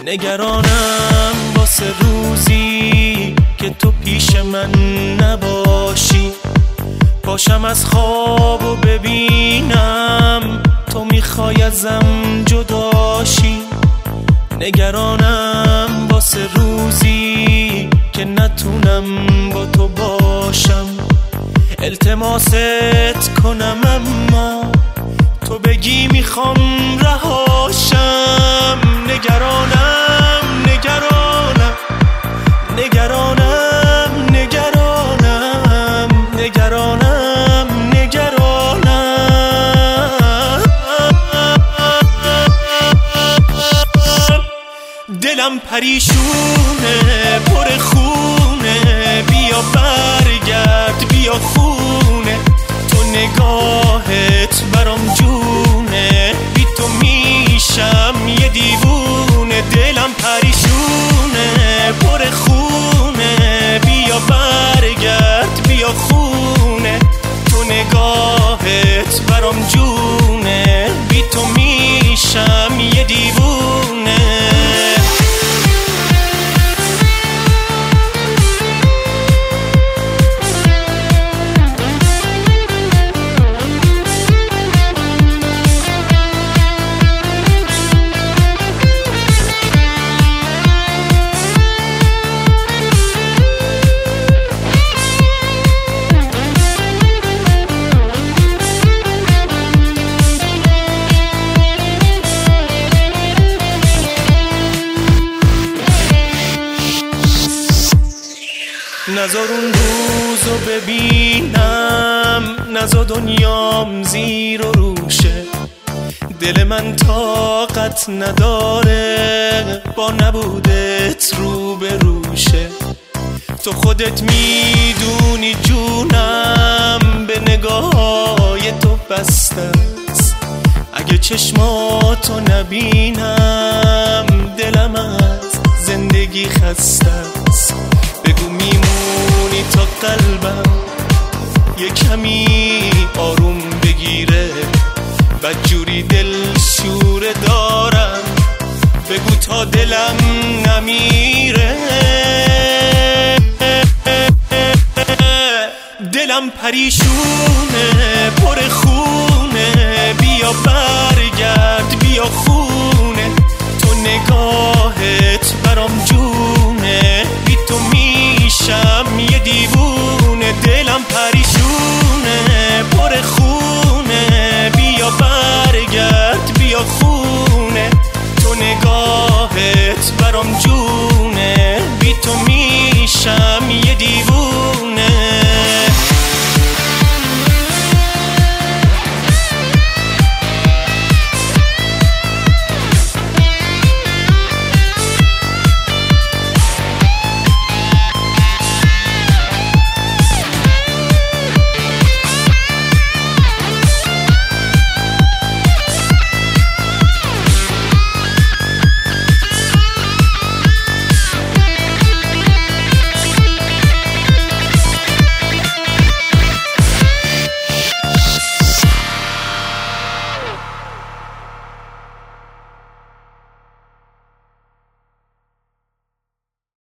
نگرانم واسه روزی که تو پیش من نباشی، پاشم از خواب و ببینم تو میخوای ازم جداشی. نگرانم واسه روزی که نتونم با تو باشم، التماست کنم اما تو بگی میخوام رهاشم. نگرانم نگرانم نگرانم نگرانم نگرانم نگرانم دلم پریشونه پر خونه، بیا برگرد بیا خونه، تو نگاهت برام جونه، بی تو میشم یه دیوونه. دلم پریشونه پر خونه، بیا برگرد بیا خونه، تو نگاهت برام جونه، بی تو میشم یه دیوونه. نذار اون روزو ببینم، نذار دنیام زیر و روشه، دل من طاقت نداره با نبودت رو به روشه. تو خودت میدونی جونم به نگاه‌های تو بسته است، اگه چشماتو نبینم دلم از زندگی خسته است. بگو میمونی تا قلبم یه کمی آروم بگیره، بدجوری دل شوره دارم، بگو تا دلم نمیره. دلم پریشونه